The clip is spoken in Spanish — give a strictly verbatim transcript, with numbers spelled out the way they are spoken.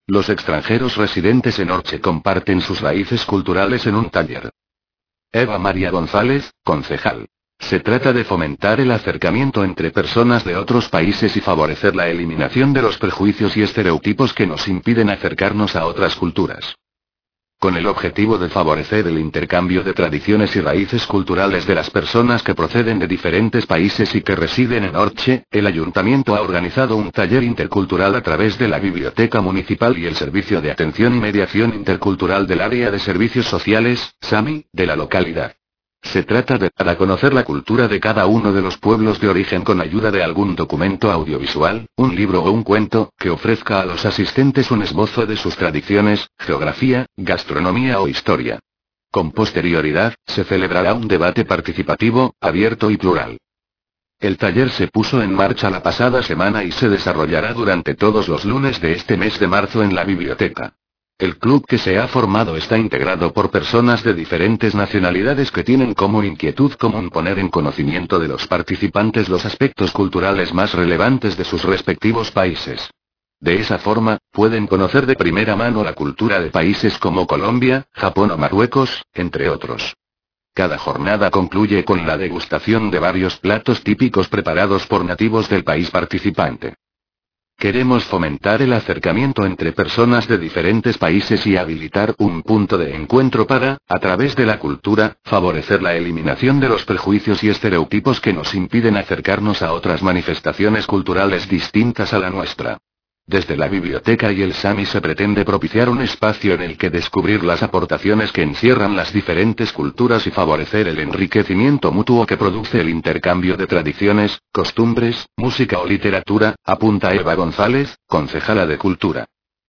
Los extranjeros residentes en Orche comparten sus raíces culturales en un taller. Eva María González, concejal. Se trata de fomentar el acercamiento entre personas de otros países y favorecer la eliminación de los prejuicios y estereotipos que nos impiden acercarnos a otras culturas. Con el objetivo de favorecer el intercambio de tradiciones y raíces culturales de las personas que proceden de diferentes países y que residen en Orche, el ayuntamiento ha organizado un taller intercultural a través de la Biblioteca Municipal y el Servicio de Atención y Mediación Intercultural del Área de Servicios Sociales, SAMI, de la localidad. Se trata de dar a conocer la cultura de cada uno de los pueblos de origen con ayuda de algún documento audiovisual, un libro o un cuento, que ofrezca a los asistentes un esbozo de sus tradiciones, geografía, gastronomía o historia. Con posterioridad, se celebrará un debate participativo, abierto y plural. El taller se puso en marcha la pasada semana y se desarrollará durante todos los lunes de este mes de marzo en la biblioteca. El club que se ha formado está integrado por personas de diferentes nacionalidades que tienen como inquietud común poner en conocimiento de los participantes los aspectos culturales más relevantes de sus respectivos países. De esa forma, pueden conocer de primera mano la cultura de países como Colombia, Japón o Marruecos, entre otros. Cada jornada concluye con la degustación de varios platos típicos preparados por nativos del país participante. Queremos fomentar el acercamiento entre personas de diferentes países y habilitar un punto de encuentro para, a través de la cultura, favorecer la eliminación de los prejuicios y estereotipos que nos impiden acercarnos a otras manifestaciones culturales distintas a la nuestra. Desde la biblioteca y el SAMI se pretende propiciar un espacio en el que descubrir las aportaciones que encierran las diferentes culturas y favorecer el enriquecimiento mutuo que produce el intercambio de tradiciones, costumbres, música o literatura, apunta Eva González, concejala de Cultura.